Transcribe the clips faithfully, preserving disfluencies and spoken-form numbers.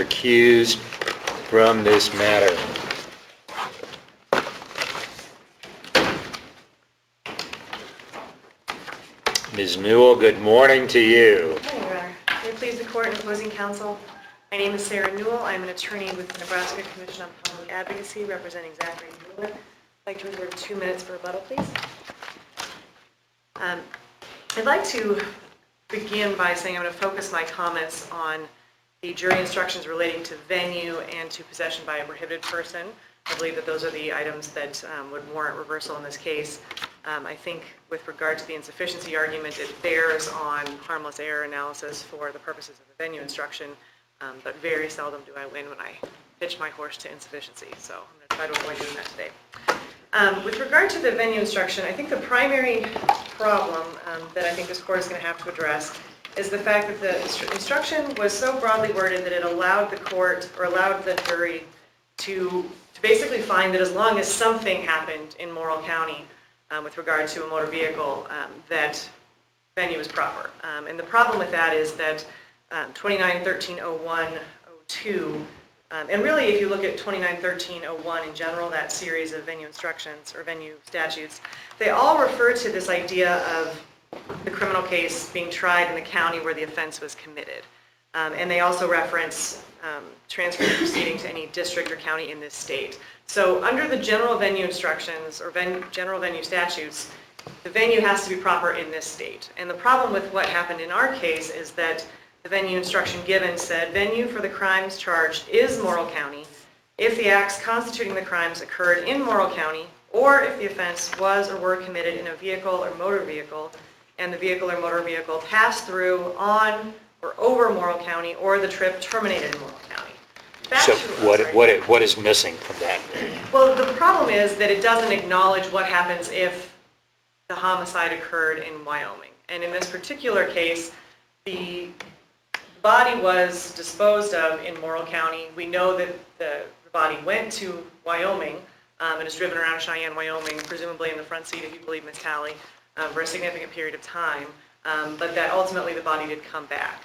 recused from this matter. Miz Newell, good morning to you. Good morning, Your Honor. May it please the Court and opposing counsel, my name is Sarah Newell. I'm an attorney with the Nebraska Commission on Public Advocacy representing Zachary Mueller. I'd like to reserve two minutes for rebuttal, please. Um, I'd like to begin by saying I'm going to focus my comments on the jury instructions relating to venue and to possession by a prohibited person. I believe that those are the items that um, would warrant reversal in this case. Um, I think with regard to the insufficiency argument, it bears on harmless error analysis for the purposes of the venue instruction, um, but very seldom do I win when I pitch my horse to insufficiency, so I'm going to try to avoid doing that today. Um, with regard to the venue instruction, I think the primary problem um, that I think this Court is going to have to address is the fact that the instru instruction was so broadly worded that it allowed the court, or allowed the jury, to, to basically find that as long as something happened in Morrill County um, with regard to a motor vehicle, um, that venue is proper. Um, and the problem with that is that um, twenty-nine thirteen oh one oh two, um, and really if you look at twenty-nine thirteen oh one in general, that series of venue instructions or venue statutes, they all refer to this idea of the criminal case being tried in the county where the offense was committed. Um, and they also reference um, transferring the proceeding to any district or county in this state. So under the general venue instructions or ven general venue statutes, the venue has to be proper in this state. And the problem with what happened in our case is that the venue instruction given said venue for the crimes charged is Morrill County if the acts constituting the crimes occurred in Morrill County, or if the offense was or were committed in a vehicle or motor vehicle and the vehicle or motor vehicle passed through, on, or over Morrill County, or the trip terminated in Morrill County. So what, what, what is missing from that? Well, the problem is that it doesn't acknowledge what happens if the homicide occurred in Wyoming. And in this particular case, the body was disposed of in Morrill County. We know that the body went to Wyoming um, and is driven around Cheyenne, Wyoming, presumably in the front seat, if you believe Miz Talley, Um, for a significant period of time, um, but that ultimately the body did come back.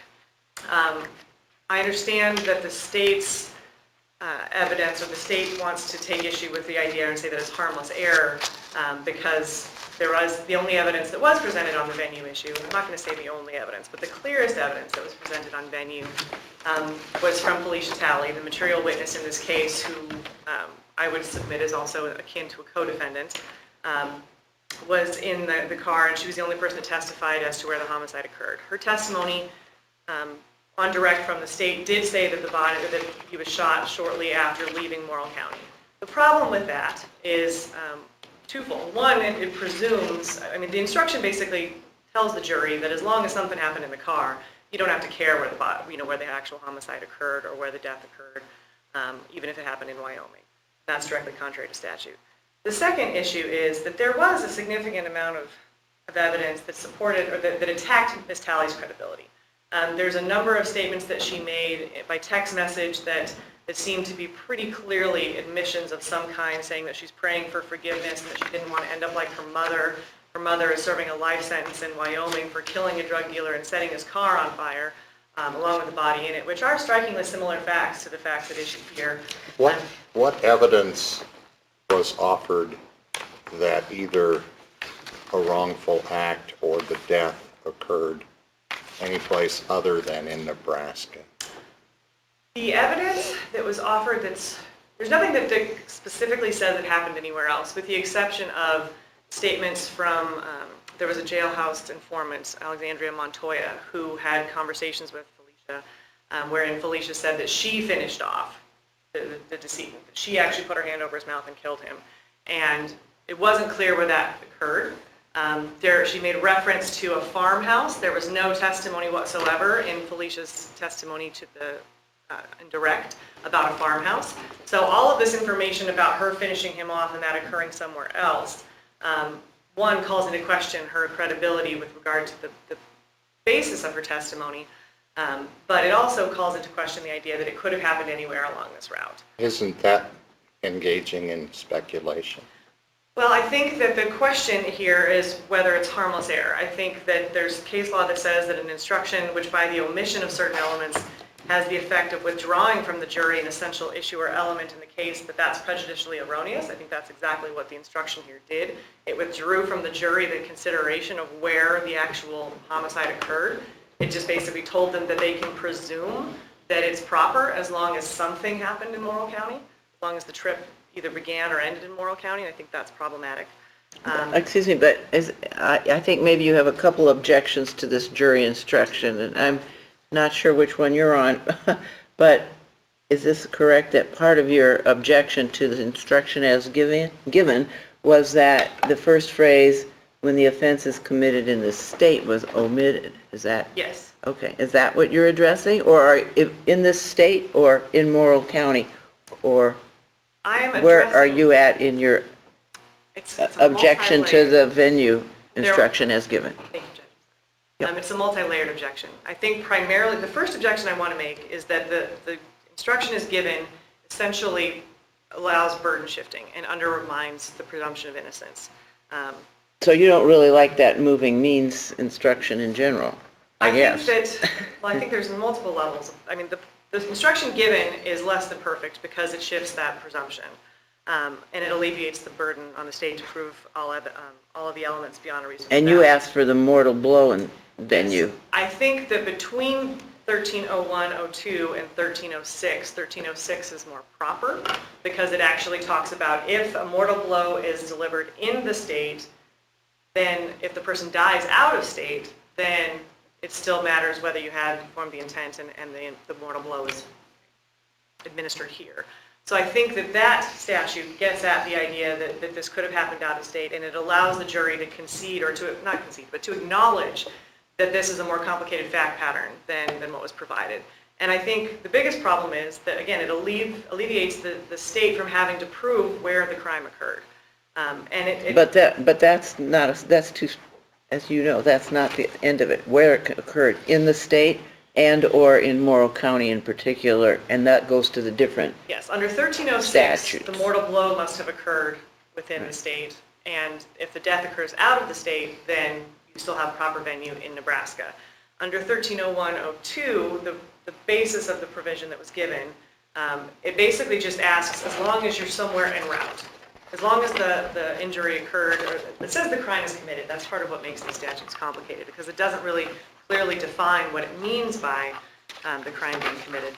Um, I understand that the state's uh, evidence, or the state wants to take issue with the idea and say that it's harmless error um, because there was the only evidence that was presented on the venue issue. I'm not going to say the only evidence, but the clearest evidence that was presented on venue um, was from Felicia Talley, the material witness in this case, who um, I would submit is also akin to a co-defendant. Um, was in the, the car, and she was the only person that testified as to where the homicide occurred. Her testimony um, on direct from the state did say that the body, that he was shot shortly after leaving Morrill County. The problem with that is um, twofold. One, it, it presumes, I mean, the instruction basically tells the jury that as long as something happened in the car, you don't have to care where the body, you know, where the actual homicide occurred or where the death occurred, um, even if it happened in Wyoming. That's directly contrary to statute. The second issue is that there was a significant amount of, of evidence that supported or that, that attacked Miz Talley's credibility. Um, there's a number of statements that she made by text message that, that seemed to be pretty clearly admissions of some kind, saying that she's praying for forgiveness and that she didn't want to end up like her mother. Her mother is serving a life sentence in Wyoming for killing a drug dealer and setting his car on fire, um, along with the body in it, which are strikingly similar facts to the facts at issue here. What, Um, what evidence was offered that either a wrongful act or the death occurred anyplace other than in Nebraska? The evidence that was offered, that's, there's nothing that specifically says it happened anywhere else, with the exception of statements from, um, there was a jailhouse informant, Alexandria Montoya, who had conversations with Felicia, um, wherein Felicia said that she finished off The, the decedent. She actually put her hand over his mouth and killed him. And it wasn't clear where that occurred. Um, there, she made reference to a farmhouse. There was no testimony whatsoever in Felicia's testimony to the uh, direct about a farmhouse. So all of this information about her finishing him off and that occurring somewhere else, um, one, calls into question her credibility with regard to the, the basis of her testimony. Um, but it also calls into question the idea that it could have happened anywhere along this route. Isn't that engaging in speculation? Well, I think that the question here is whether it's harmless error. I think that there's case law that says that an instruction which by the omission of certain elements has the effect of withdrawing from the jury an essential issue or element in the case, that that's prejudicially erroneous. I think that's exactly what the instruction here did. It withdrew from the jury the consideration of where the actual homicide occurred. It just basically told them that they can presume that it's proper as long as something happened in Morrill County, as long as the trip either began or ended in Morrill County. I think that's problematic. Um, Excuse me, but is, I, I think maybe you have a couple objections to this jury instruction, and I'm not sure which one you're on, but is this correct that part of your objection to the instruction as given, given was that the first phrase, when the offense is committed in the state, was omitted? Is that? Yes. Okay, is that what you're addressing, or are, if, in this state, or in Morrill County, or I am where are addressing- you at in your It's, it's a objection to multi-layered- the venue instruction as given? Thank you, Judge. Yep. Um, it's a multi-layered objection. I think primarily, the first objection I want to make is that the, the instruction is given essentially allows burden shifting and undermines the presumption of innocence. Um, So you don't really like that moving means instruction in general, I guess? think that, well, I think there's multiple levels. I mean, the, the instruction given is less than perfect because it shifts that presumption. Um, and it alleviates the burden on the state to prove all of, um, all of the elements beyond a reasonable doubt. And you asked for the mortal blow and venue. I think that between thirteen oh one oh two and thirteen oh six, thirteen oh six is more proper because it actually talks about if a mortal blow is delivered in the state, then if the person dies out of state, then it still matters whether you had formed the intent and, and the, the mortal blow is administered here. So I think that that statute gets at the idea that, that this could have happened out of state, and it allows the jury to concede, or to, not concede, but to acknowledge that this is a more complicated fact pattern than, than what was provided. And I think the biggest problem is that, again, it allevi alleviates the, the state from having to prove where the crime occurred. Um, and it, it, But that, but that's not, a- that's too, as you know, that's not the end of it, where it occurred, in the state and/or in Morrill County in particular, and that goes to the different, yes, under thirteen oh six, Statutes. the mortal blow must have occurred within the state, and if the death occurs out of the state, then you still have proper venue in Nebraska. Under thirteen oh one oh two, the, the basis of the provision that was given, um, it basically just asks, as long as you're somewhere en route, as long as the, the injury occurred, or it says the crime is committed. That's part of what makes these statutes complicated, because it doesn't really clearly define what it means by um, the crime being committed.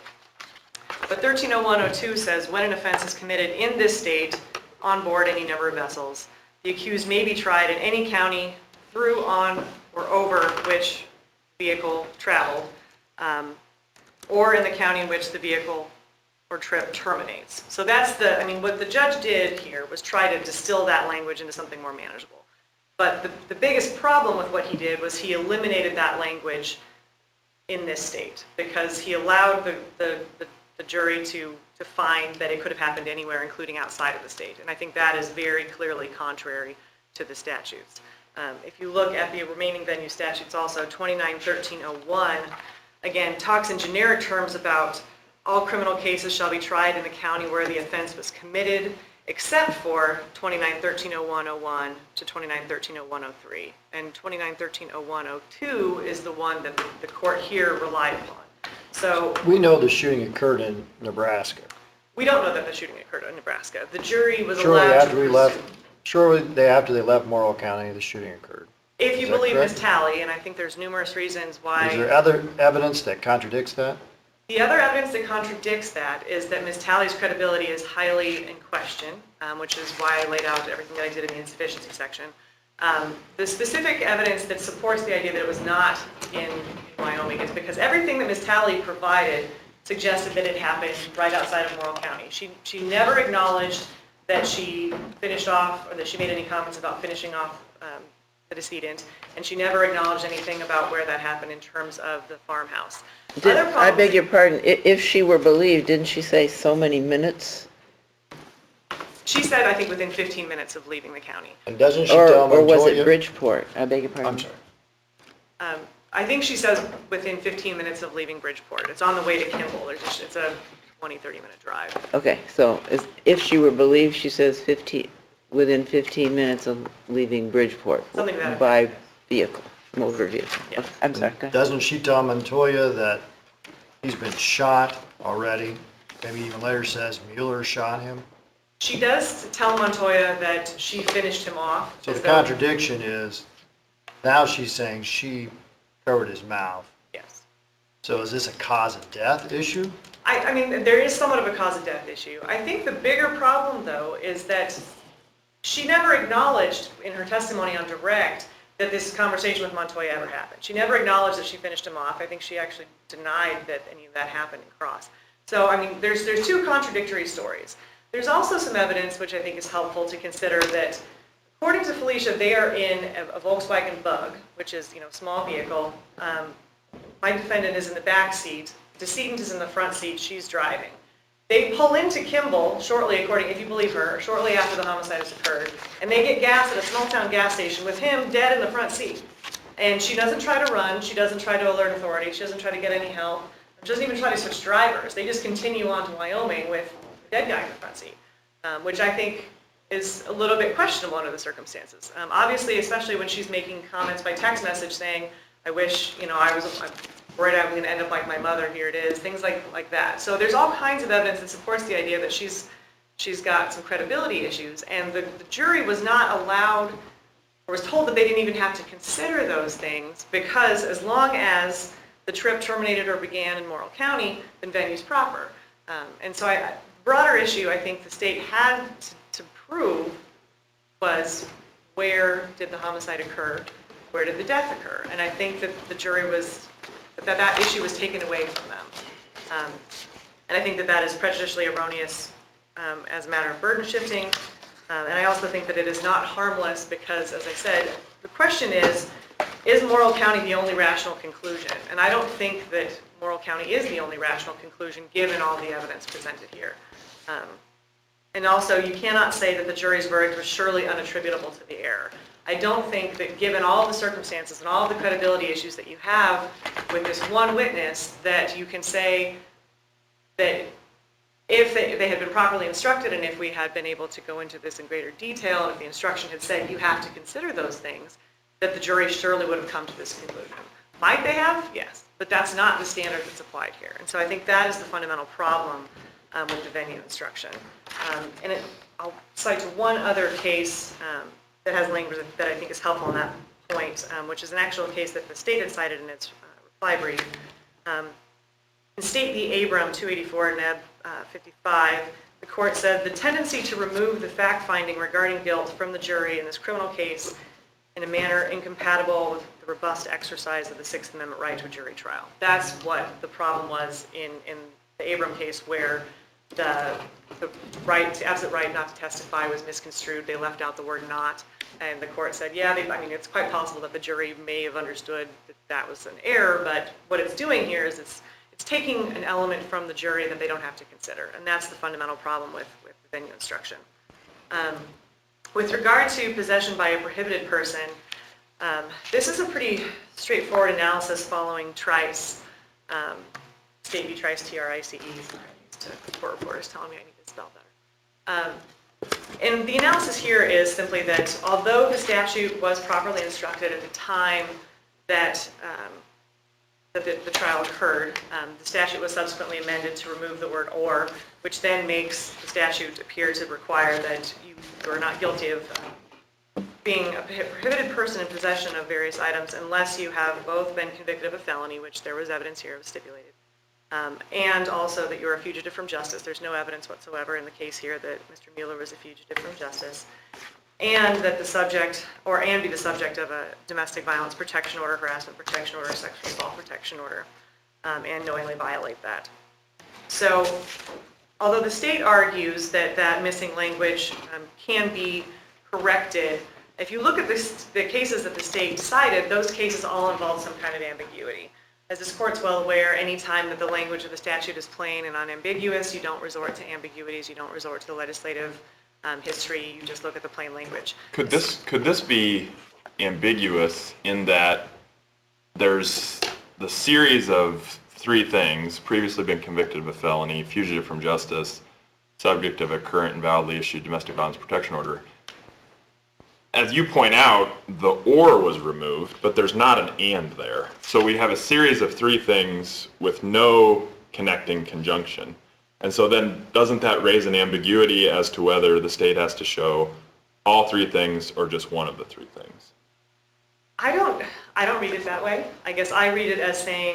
But thirteen oh one oh two says when an offense is committed in this state on board any number of vessels, the accused may be tried in any county through, on, or over which vehicle traveled, um, or in the county in which the vehicle or trip terminates. So that's the, I mean, what the judge did here was try to distill that language into something more manageable. But the, the biggest problem with what he did was he eliminated that language in this state because he allowed the, the, the, the jury to, to find that it could have happened anywhere, including outside of the state. And I think that is very clearly contrary to the statutes. Um, if you look at the remaining venue statutes also, twenty-nine thirteen oh one, again, talks in generic terms about all criminal cases shall be tried in the county where the offense was committed, except for twenty-nine thirteen oh one oh one to twenty-nine thirteen oh one oh three. And twenty-nine thirteen oh one oh two is the one that the court here relied upon. So We know the shooting occurred in Nebraska. we don't know that the shooting occurred in Nebraska. The jury was Shortly allowed after to we pursue- left, shortly they- after they left Morrill County, the shooting occurred. If you Is that believe Miz correct? Talley, and I think there's numerous reasons why. Is there other evidence that contradicts that? The other evidence that contradicts that is that Miz Talley's credibility is highly in question, um, which is why I laid out everything that I did in the insufficiency section. Um, the specific evidence that supports the idea that it was not in Wyoming is because everything that Miz Talley provided suggested that it happened right outside of Morrill County. She, she never acknowledged that she finished off, or that she made any comments about finishing off um, the decedent, and she never acknowledged anything about where that happened in terms of the farmhouse. Did, Other I problems- beg your pardon, i- if she were believed, didn't she say so many minutes? She said, I think, within fifteen minutes of leaving the county. And doesn't she Or, tell or was it Montoya? Bridgeport? I beg your pardon? I'm sorry. Um, I think she says within fifteen minutes of leaving Bridgeport. It's on the way to Kimball. There's just, it's a twenty, thirty minute drive. Okay, so is, if she were believed, she says fifteen, within fifteen minutes of leaving Bridgeport. Something to that By vehicle, motor vehicle. Yeah. I'm sorry, go ahead. Doesn't she tell Montoya that he's been shot already. Maybe even later says Mueller shot him. She does tell Montoya that she finished him off. So the as though- contradiction is, now she's saying she covered his mouth. Yes. So is this a cause of death issue? I, I mean, there is somewhat of a cause of death issue. I think the bigger problem, though, is that she never acknowledged in her testimony on direct that this conversation with Montoya ever happened. She never acknowledged that she finished him off. I think she actually denied that any of that happened in cross. So, I mean, there's, there's two contradictory stories. There's also some evidence, which I think is helpful to consider, that according to Felicia, they are in a, a Volkswagen Bug, which is, you know, small vehicle. Um, my defendant is in the back seat. Decedent is in the front seat. She's driving. They pull into Kimball shortly, according, if you believe her, shortly after the homicide has occurred, and they get gas at a small town gas station with him dead in the front seat. And she doesn't try to run. She doesn't try to alert authorities. She doesn't try to get any help. She doesn't even try to switch drivers. They just continue on to Wyoming with the dead guy in the front seat, um, which I think is a little bit questionable under the circumstances. Um, obviously, especially when she's making comments by text message saying, I wish, you know, I was, I'm worried I'm going to end up like my mother, here it is, things like, like that. So there's all kinds of evidence that supports the idea that she's, she's got some credibility issues, and the, the jury was not allowed, or was told that they didn't even have to consider those things, because as long as the trip terminated or began in Morrill County, then venue's proper. Um, and so I, broader issue I think the state had to, to prove was, where did the homicide occur? Where did the death occur? And I think that the jury was, that that issue was taken away from them. Um, and I think that that is prejudicially erroneous um, as a matter of burden shifting. Um, and I also think that it is not harmless because, as I said, the question is, is Morrill County the only rational conclusion? And I don't think that Morrill County is the only rational conclusion given all the evidence presented here. Um, and also, you cannot say that the jury's verdict was surely unattributable to the error. I don't think that given all the circumstances and all the credibility issues that you have with this one witness, that you can say that if they, they had been properly instructed and if we had been able to go into this in greater detail, and if the instruction had said you have to consider those things, that the jury surely would have come to this conclusion. Might they have? Yes. But that's not the standard that's applied here. And so I think that is the fundamental problem um, with the venue instruction. Um, and it, I'll cite one other case um, that has language that I think is helpful on that point, um, which is an actual case that the state had cited in its uh, reply brief. Um, in State v. Abram, two eighty-four, N E B uh, fifty-five, the court said the tendency to remove the fact-finding regarding guilt from the jury in this criminal case in a manner incompatible with the robust exercise of the Sixth Amendment right to a jury trial. That's what the problem was in, in the Abram case, where the, the right, the absolute right not to testify was misconstrued. They left out the word not, and the court said, yeah, they, I mean, it's quite possible that the jury may have understood that that was an error, but what it's doing here is it's, it's taking an element from the jury that they don't have to consider, and that's the fundamental problem with, with the venue instruction. Um, With regard to possession by a prohibited person, um, this is a pretty straightforward analysis following Trice, um, State v. Trice, T R I C E. To court reporters telling me I need to spell better. Um, and the analysis here is simply that although the statute was properly instructed at the time that, um, that the, the trial occurred, um, the statute was subsequently amended to remove the word or, which then makes the statute appear to require that you are not guilty of uh, being a prohibited person in possession of various items unless you have both been convicted of a felony, which there was evidence here of stipulated, um, and also that you're a fugitive from justice. There's no evidence whatsoever in the case here that Mister Mueller was a fugitive from justice, and that the subject, or and be the subject of a domestic violence protection order, harassment protection order, sexual assault protection order, um, and knowingly violate that. So, although the state argues that that missing language um, can be corrected, if you look at this, the cases that the state cited, those cases all involve some kind of ambiguity. As this court's well aware, any time that the language of the statute is plain and unambiguous, you don't resort to ambiguities, you don't resort to the legislative um, history, you just look at the plain language. Could this, could this be ambiguous in that there's the series of three things: previously been convicted of a felony, fugitive from justice, subject of a current and validly issued domestic violence protection order? as you point out, the or was removed, but there's not an and there. So we have a series of three things with no connecting conjunction. And so then doesn't that raise an ambiguity as to whether the state has to show all three things or just one of the three things? I don't, I don't read it that way. I guess I read it as saying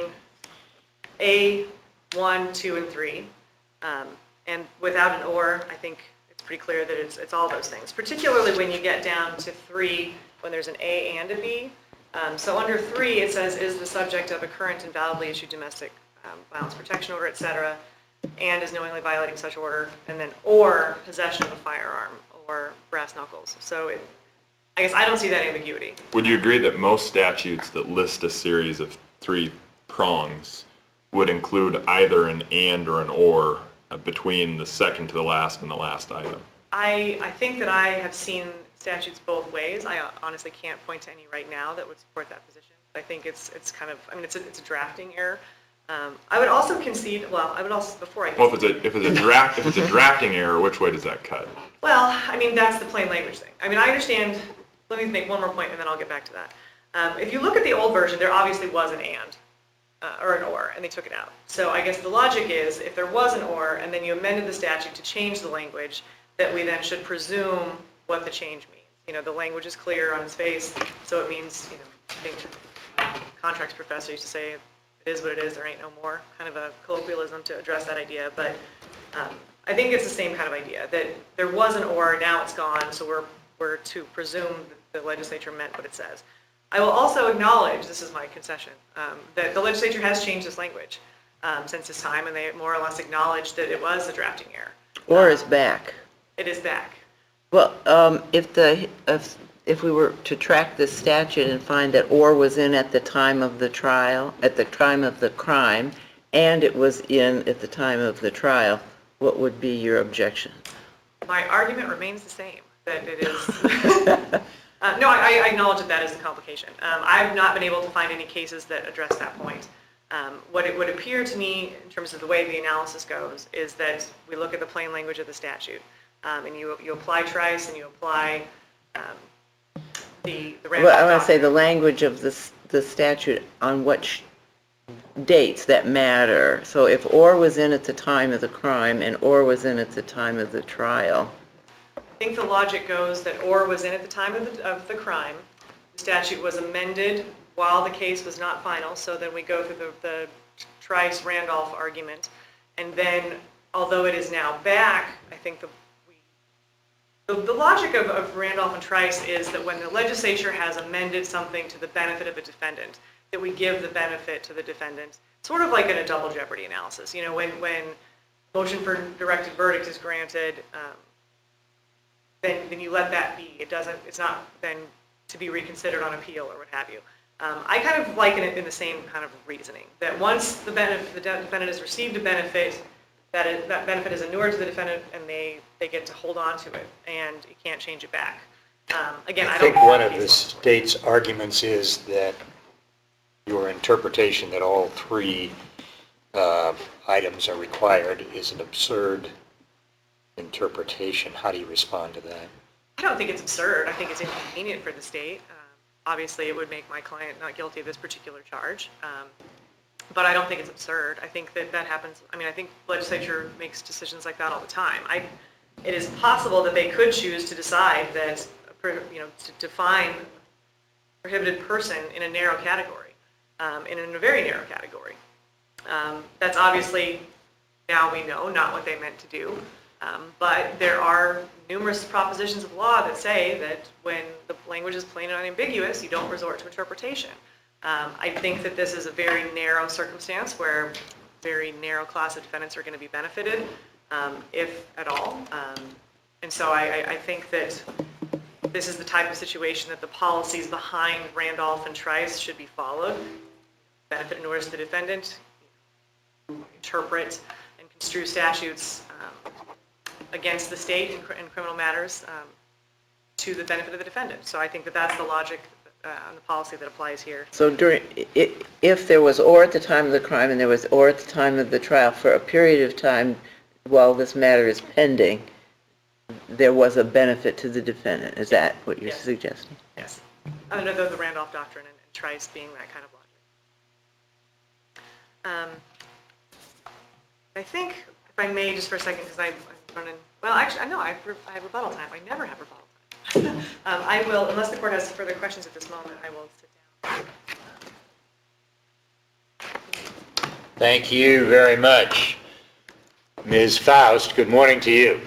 A, one, two, and three. Um, and without an or, I think it's pretty clear that it's, it's all those things, particularly when you get down to three, when there's an A and a B. Um, so under three, it says, is the subject of a current and validly issued domestic um, violence protection order, et cetera, and is knowingly violating such order, and then or possession of a firearm or brass knuckles. So it, I guess I don't see that ambiguity. Would you agree that most statutes that list a series of three prongs would include either an and or an or uh, between the second to the last and the last item? I, I think that I have seen statutes both ways. I honestly can't point to any right now that would support that position. I think it's it's kind of, I mean, it's a, it's a drafting error. Um, I would also concede, well, I would also, before I Well, if it's a, if it's a draft, if it's a drafting error, which way does that cut? Well, I mean, that's the plain language thing. I mean, I understand, let me make one more point and then I'll get back to that. Um, if you look at the old version, there obviously was an and, uh, or an or, and they took it out. So I guess the logic is, if there was an or, and then you amended the statute to change the language, that we then should presume what the change means. You know, the language is clear on its face, so it means, you know, I think contracts professor used to say, it is what it is, there ain't no more, kind of a colloquialism to address that idea. But um, I think it's the same kind of idea, that there was an or, now it's gone, so we're, we're to presume that the legislature meant what it says. I will also acknowledge, this is my concession, um, that the legislature has changed this language um, since this time, and they more or less acknowledged that it was a drafting error. Or is back. It is back. Well, um, if the, if, if we were to track this statute and find that or was in at the time of the trial, at the time of the crime, and it was in at the time of the trial, what would be your objection? My argument remains the same, that it is, uh, no, I, I acknowledge that that is a complication. Um, I've not been able to find any cases that address that point. Um, what it would appear to me, in terms of the way the analysis goes, is that we look at the plain language of the statute, um, and you, you apply Trice and you apply um, the, the Randolph Well, I want to say Doctrine. the language of this, the statute on what sh- dates that matter. So if or was in at the time of the crime and or was in at the time of the trial, I think the logic goes that or was in at the time of the, of the crime. The statute was amended while the case was not final, so then we go through the, the Trice-Randolph argument. And then, although it is now back, I think the, we, the, the logic of, of Randolph and Trice is that when the legislature has amended something to the benefit of a defendant, that we give the benefit to the defendant, sort of like in a double jeopardy analysis. You know, when, when motion for directed verdict is granted, um, then, then you let that be. It doesn't, it's not then to be reconsidered on appeal or what have you. Um, I kind of liken it in the same kind of reasoning, that once the, benefit, the defendant has received a benefit, that, it, that benefit is inured to the defendant and they, they get to hold on to it and you can't change it back. Um, again, I, I don't think one have of a the case law. state's arguments is that your interpretation that all three uh, items are required is an absurd interpretation. How do you respond to that? I don't think it's absurd. I think it's inconvenient for the state. Um, obviously, it would make my client not guilty of this particular charge. Um, but I don't think it's absurd. I think that that happens. I mean, I think legislature makes decisions like that all the time. I, it is possible that they could choose to decide that, you know, to define prohibited person in a narrow category, um, and in a very narrow category. Um, that's obviously, now we know, not what they meant to do. Um, but there are numerous propositions of law that say that when the language is plain and unambiguous, you don't resort to interpretation. Um, I think that this is a very narrow circumstance where very narrow class of defendants are going to be benefited, um, if at all. Um, and so I, I think that this is the type of situation that the policies behind Randolph and Trice should be followed. Benefit and notice to the defendant, interpret and construe statutes um, against the state in, cr- in criminal matters um, to the benefit of the defendant. So I think that that's the logic uh, and the policy that applies here. so during, i- if there was or at the time of the crime and there was or at the time of the trial for a period of time while this matter is pending, there was a benefit to the defendant. Is that what you're Yes. suggesting? Yes. Under the the Randolph Doctrine and and Trice being that kind of logic. Um, I think, if I may, just for a second, because I'm running, well, actually, I know, I have re- I have rebuttal time. I never have rebuttal time. Um, I will, unless the court has further questions at this moment, I will sit down. Thank you very much. Miz Faust, good morning to you.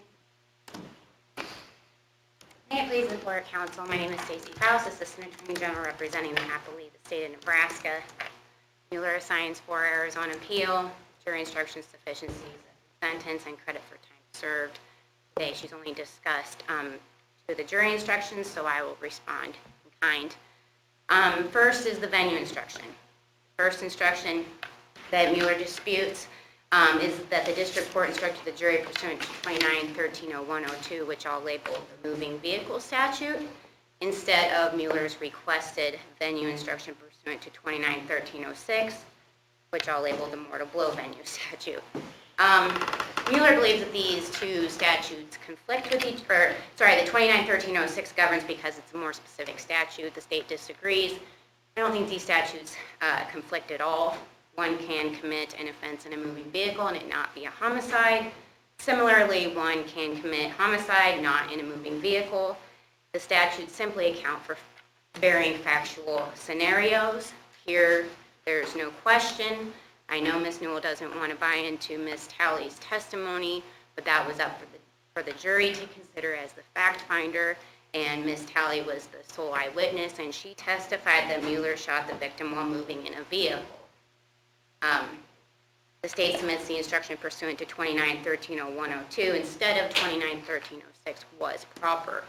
May it please the court, counsel, my name is Stacey Faust, Assistant Attorney General representing the happily the state of Nebraska. Mueller assigns for errors on appeal, jury instructions deficiencies, sentence, and credit for time served. Today she's only discussed um, to the jury instructions, so I will respond in kind. Um, first is the venue instruction. First instruction that Mueller disputes um, is that the district court instructed the jury pursuant to twenty-nine thirteen oh one oh two, which I'll label the moving vehicle statute, instead of Mueller's requested venue instruction pursuant to twenty-nine thirteen oh six, which I'll label the mortal blow venue statute. Um, Mueller believes that these two statutes conflict with each, or sorry, the twenty-nine thirteen oh six governs because it's a more specific statute. The state disagrees. I don't think these statutes uh, conflict at all. One can commit an offense in a moving vehicle and it not be a homicide. Similarly, one can commit homicide not in a moving vehicle. The statutes simply account for varying factual scenarios. Here, there's no question. I know Miz Newell doesn't want to buy into Miz Talley's testimony, but that was up for the, for the jury to consider as the fact finder, and Miz Talley was the sole eyewitness, and she testified that Mueller shot the victim while moving in a vehicle. Um, the state submits the instruction pursuant to twenty-nine thirteen oh one oh two instead of twenty-nine thirteen oh six was proper.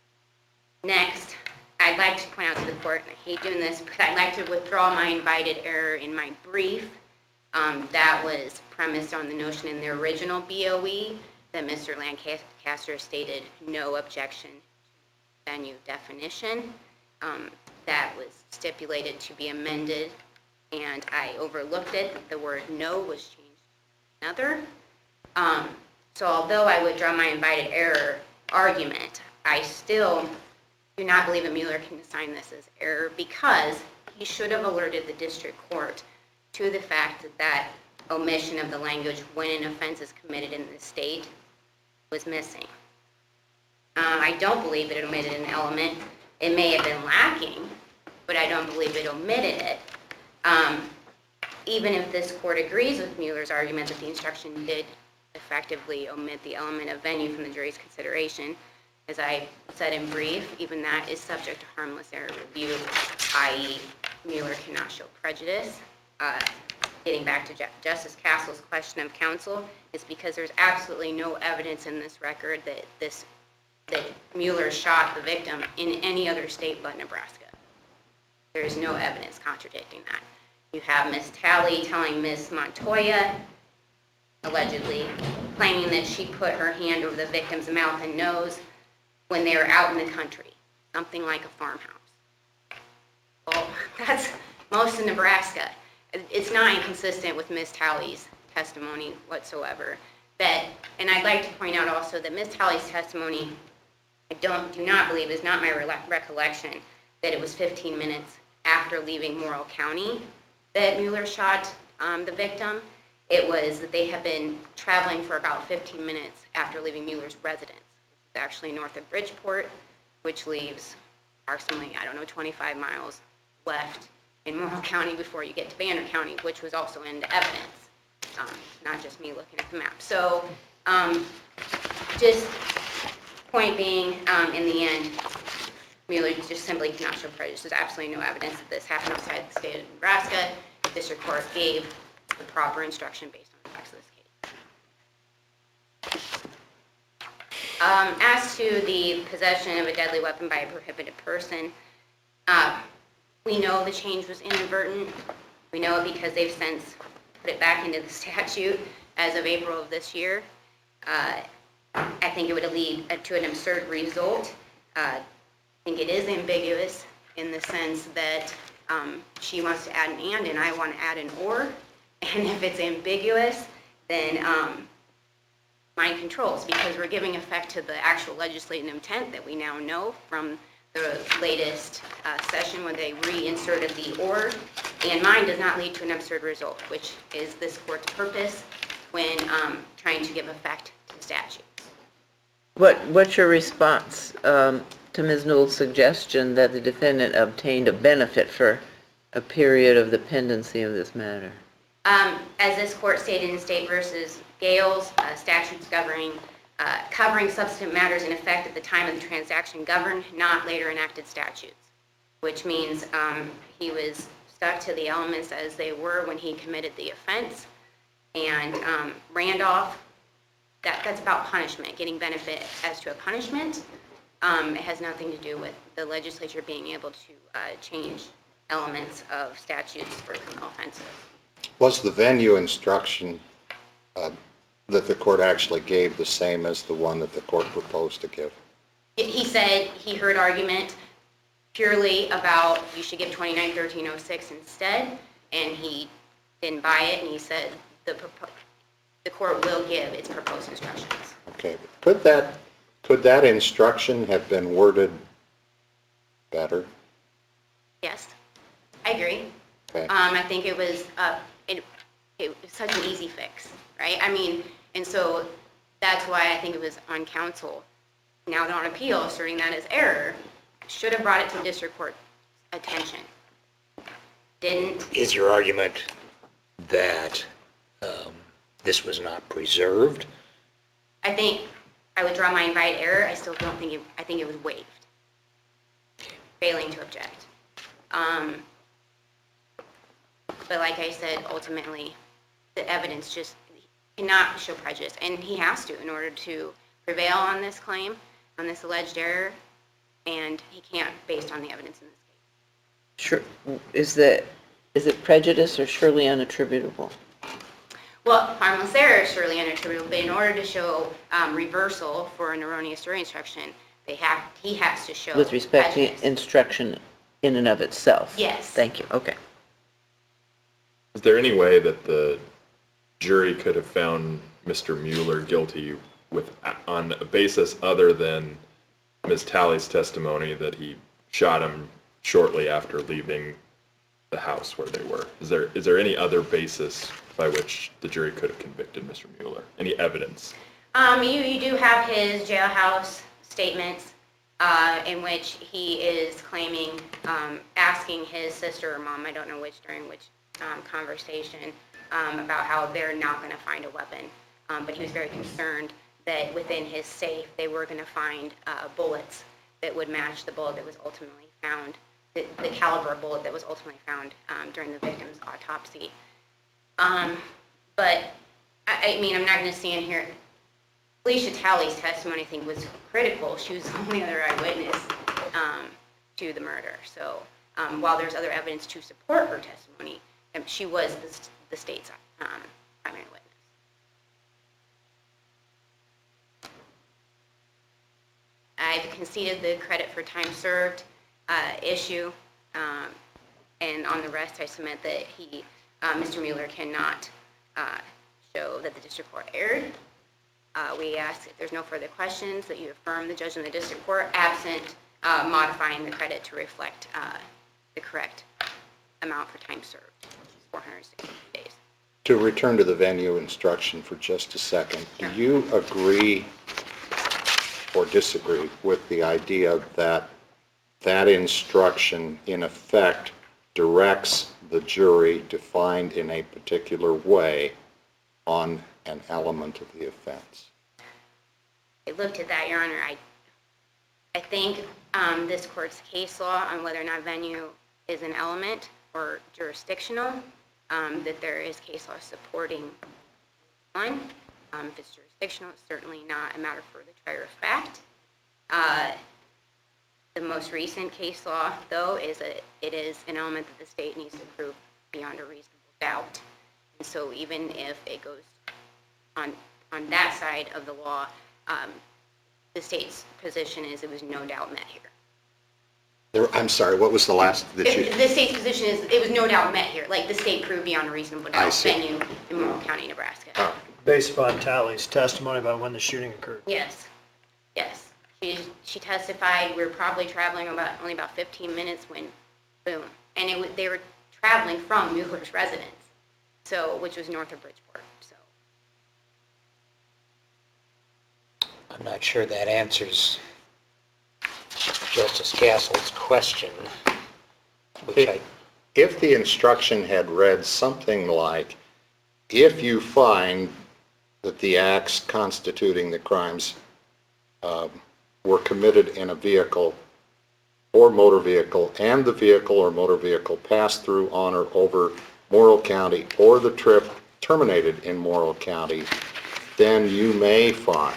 Next, I'd like to point out to the court, and I hate doing this, but I'd like to withdraw my invited error in my brief. Um, that was premised on the notion in the original B O E that Mister Lancaster stated no objection to venue definition. Um, that was stipulated to be amended, and I overlooked it. The word no was changed to another. Um, so although I withdraw my invited error argument, I still do not believe that Mueller can assign this as error because he should have alerted the district court to the fact that that omission of the language when an offense is committed in the state was missing. Uh, I don't believe it omitted an element. It may have been lacking, but I don't believe it omitted it. Um, even if this court agrees with Mueller's argument that the instruction did effectively omit the element of venue from the jury's consideration, as I said in brief, even that is subject to harmless error review, that is. Mueller cannot show prejudice. Uh, getting back to Ju- Justice Castle's question of counsel, is because there's absolutely no evidence in this record that this that Mueller shot the victim in any other state but Nebraska. There is no evidence contradicting that. You have Miz Talley telling Miz Montoya, allegedly, claiming that she put her hand over the victim's mouth and nose when they were out in the country, something like a farmhouse. Well, that's most of Nebraska. It's not inconsistent with Miz Talley's testimony whatsoever. That, and I'd like to point out also that Miz Talley's testimony, I don't, do not believe, is not my re- recollection that it was fifteen minutes after leaving Morrill County that Mueller shot um, the victim. It was that they had been traveling for about fifteen minutes after leaving Mueller's residence. It's actually north of Bridgeport, which leaves approximately, I don't know, twenty-five miles left in Morrill County before you get to Banner County, which was also in the evidence, um, not just me looking at the map. So um, just point being, um, in the end, Mueller just simply cannot show prejudice. There's absolutely no evidence that this happened outside the state of Nebraska. The district court gave the proper instruction based on the facts of this case. Um, as to the possession of a deadly weapon by a prohibited person, uh, we know the change was inadvertent. We know it because they've since put it back into the statute as of April of this year. Uh, I think it would lead to an absurd result. Uh, I think it is ambiguous in the sense that um, she wants to add an and and I want to add an or. And if it's ambiguous, then um, mind controls, because we're giving effect to the actual legislative intent that we now know from the latest uh, session when they reinserted the or, and mind does not lead to an absurd result, which is this court's purpose when um, trying to give effect to the statute. What, what's your response um, to Miz Newell's suggestion that the defendant obtained a benefit for a period of the pendency of this matter? Um, as this court stated in State versus Gales, uh, statutes governing, uh, covering substantive matters in effect at the time of the transaction govern, not later enacted statutes, which means um, he was stuck to the elements as they were when he committed the offense. And um, Randolph, that, that's about punishment, getting benefit as to a punishment. Um, it has nothing to do with the legislature being able to uh, change elements of statutes for criminal offenses. Was the venue instruction uh, that the court actually gave the same as the one that the court proposed to give? He said he heard argument purely about you should give twenty-nine thirteen oh six instead, and he didn't buy it, and he said the propo- the court will give its proposed instructions. Okay, could that, could that instruction have been worded better? Yes, I agree. Okay. Um, I think it was, uh, it, it was such an easy fix, right? I mean, and so that's why I think it was on counsel. Now they're on appeal, asserting that as error, should have brought it to district court attention. Didn't. Is your argument that um, this was not preserved? I think I would draw my invite error. I still don't think it, I think it was waived. Failing to object. Um, but like I said, ultimately, the evidence just cannot show prejudice, and he has to in order to prevail on this claim, on this alleged error, and he can't based on the evidence in this case. Sure. Is that, is it prejudice or surely unattributable? Well, harmless error is surely unattributable, but in order to show um, reversal for an erroneous jury instruction, they have, he has to show With respect to prejudice. instruction in and of itself? Yes. Thank you, okay. Is there any way that the jury could have found Mister Mueller guilty with, on a basis other than Miz Talley's testimony that he shot him shortly after leaving the house where they were? Is there, is there any other basis by which the jury could have convicted Mister Mueller? Any evidence? Um, you, you do have his jailhouse statements uh, in which he is claiming, um, asking his sister or mom, I don't know which, during which um, conversation, um, about how they're not going to find a weapon. Um, but he was very concerned that within his safe they were going to find uh, bullets that would match the bullet that was ultimately found, the, the caliber bullet that was ultimately found um, during the victim's autopsy. Um, but, I, I mean, I'm not going to stand here. Felicia Talley's testimony, I think, was critical. She was the only other eyewitness um, to the murder. So um, while there's other evidence to support her testimony, um, she was the, the state's um, primary witness. I've conceded the credit for time served uh, issue, um, and on the rest I submit that he, uh, Mister Mueller, cannot uh, show that the district court erred. Uh, we ask, if there's no further questions, that you affirm the judgment of the district court absent uh, modifying the credit to reflect uh, the correct amount for time served, which is four hundred sixty days. To return to the venue instruction for just a second, do Sure. you agree or disagree with the idea that that instruction in effect directs the jury to find in a particular way on an element of the offense? I looked at that, Your Honor. I, I think um, this court's case law on whether or not venue is an element or jurisdictional, um, that there is case law supporting one. Um, if it's jurisdictional, it's certainly not a matter for the trier of fact. Uh, the most recent case law, though, is that it is an element that the state needs to prove beyond a reasonable doubt. And so even if it goes on on that side of the law, um, the state's position is it was no doubt met here. There, I'm sorry, what was the last that you? The, the state's position is it was no doubt met here, like the state proved beyond a reasonable I doubt see. venue in Monroe County, Nebraska. Oh, Based upon Tally's testimony about when the shooting occurred. Yes, yes. She, she testified, we were probably traveling about, only about fifteen minutes when, boom. And it was, they were traveling from Mueller's residence, so, which was north of Bridgeport, so. I'm not sure that answers Justice Castle's question, which I, If the instruction had read something like, if you find that the acts constituting the crimes um, were committed in a vehicle or motor vehicle, and the vehicle or motor vehicle passed through, on, or over Morrill County, or the trip terminated in Morrill County, then you may find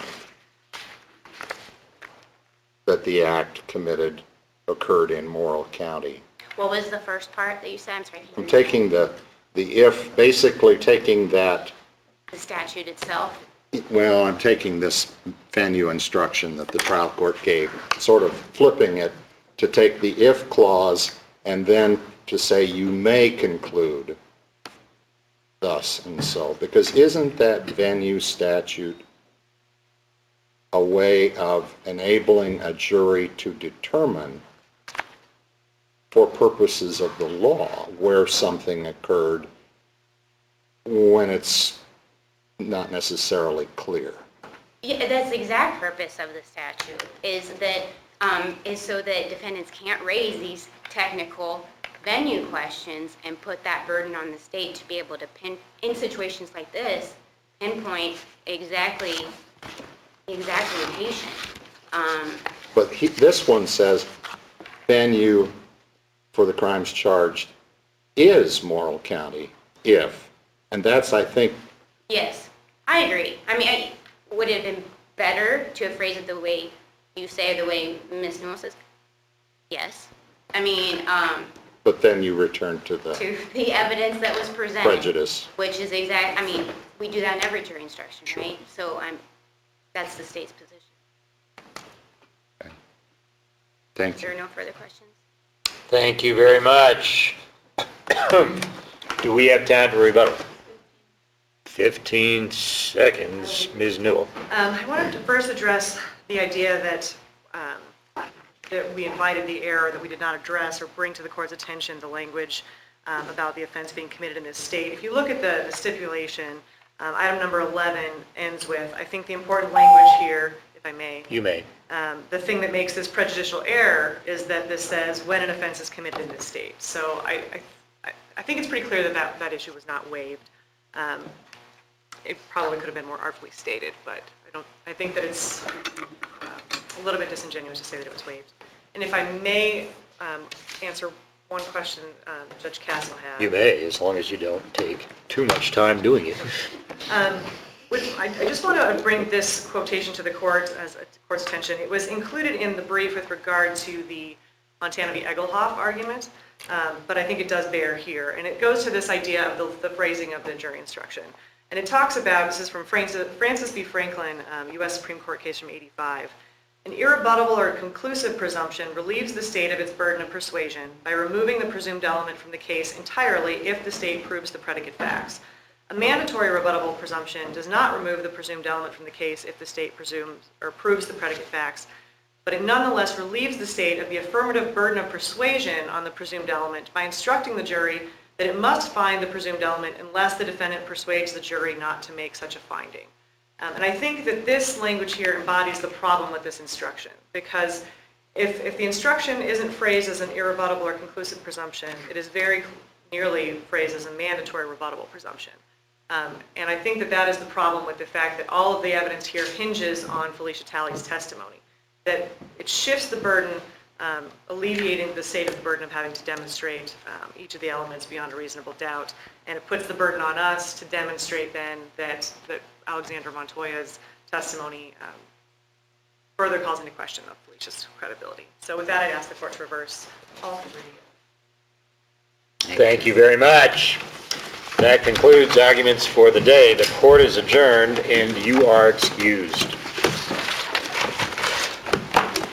that the act committed occurred in Morrill County. What was the first part that you said? I'm sorry. I I'm didn't- taking the, the if, basically taking that, The statute itself? well, I'm taking this venue instruction that the trial court gave, sort of flipping it to take the if clause and then to say you may conclude thus and so, because isn't that venue statute a way of enabling a jury to determine, for purposes of the law, where something occurred when it's not necessarily clear? Yeah, that's the exact purpose of the statute, is that, um, is so that defendants can't raise these technical venue questions and put that burden on the state to be able to pin, in situations like this, pinpoint exactly, the exact location. Um, But he, this one says venue for the crimes charged is Morrill County, if, and that's, I think, yes, I agree. I mean, I, would it have been better to have phrased it the way you say, the way Miz Newell says? Yes. I mean, um, but then you return to the to the evidence that was presented. prejudice. Which is exact, I mean, we do that in every jury instruction, right? So I'm, that's the state's position. Thank Is you. there no further questions? thank you very much. Do we have time for rebuttal? fifteen seconds, Miz Newell. Um, I wanted to first address the idea that, um, that we invited the error, that we did not address or bring to the court's attention the language um, about the offense being committed in this state. If you look at the the stipulation, um, item number eleven ends with, I think the important language here, if I may, You may. um, the thing that makes this prejudicial error is that this says when an offense is committed in this state. So I, I, I think it's pretty clear that that, that issue was not waived. Um, It probably could have been more artfully stated, but I don't, I think that it's uh, a little bit disingenuous to say that it was waived. And if I may um, answer one question um, Judge Castle had. You may, as long as you don't take too much time doing it. Um, which I, I just want to bring this quotation to the court as a court's attention. It was included in the brief with regard to the Montana v. Egelhoff argument, um, but I think it does bear here. And it goes to this idea of the, the phrasing of the jury instruction. And it talks about, this is from Francis, Francis v. Franklin, um, U S Supreme Court case from eighty-five, an irrebuttable or conclusive presumption relieves the state of its burden of persuasion by removing the presumed element from the case entirely if the state proves the predicate facts. A mandatory rebuttable presumption does not remove the presumed element from the case if the state presumes or proves the predicate facts, but it nonetheless relieves the state of the affirmative burden of persuasion on the presumed element by instructing the jury that it must find the presumed element unless the defendant persuades the jury not to make such a finding. Um, and I think that this language here embodies the problem with this instruction, because if, if the instruction isn't phrased as an irrebuttable or conclusive presumption, it is very nearly phrased as a mandatory rebuttable presumption. Um, and I think that that is the problem with the fact that all of the evidence here hinges on Felicia Talley's testimony, that it shifts the burden, um, alleviating the state of the burden of having to demonstrate um, each of the elements beyond a reasonable doubt, and it puts the burden on us to demonstrate then that, that Alexandra Montoya's testimony um, further calls into question of Felicia's credibility. So with that, I ask the court to reverse all three. Thank you very much. That concludes arguments for the day. The court is adjourned and you are excused.